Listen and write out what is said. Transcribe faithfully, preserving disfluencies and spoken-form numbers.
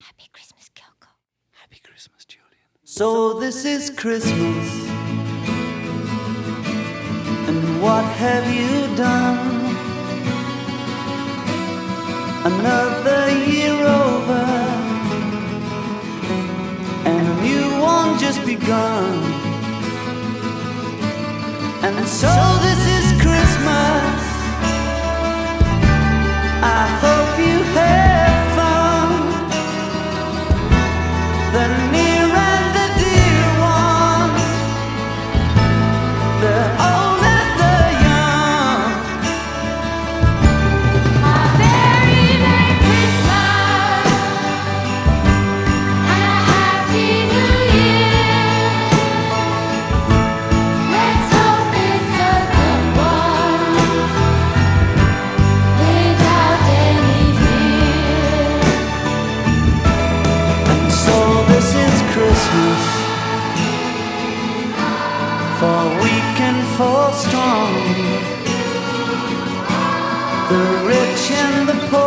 Happy Christmas, Kyoko. Happy Christmas, Julian. So this is Christmas, and what have you done? Another year over, and a new one just begun. And so this is Christmas. I hope you have fun. The near and the dear ones, the old and the young. A very Merry Christmas and a Happy New Year. Let's hope it's a good one without any fear. And so this is Christmas, for weak and for strong, the rich and the poor.